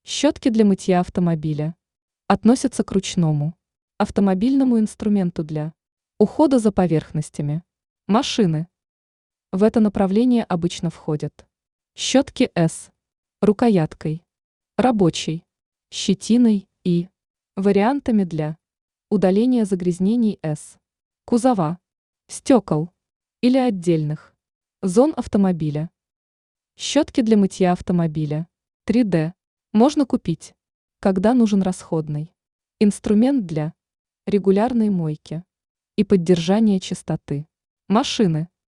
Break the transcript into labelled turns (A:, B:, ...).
A: Щетки для мытья автомобиля относятся к ручному автомобильному инструменту для ухода за поверхностями машины. В это направление обычно входят щетки с рукояткой, рабочей, щетиной и вариантами для удаления загрязнений с кузова, стекол или отдельных зон автомобиля. Щетки для мытья автомобиля 3D можно купить, когда нужен расходный инструмент для регулярной мойки и поддержания чистоты машины.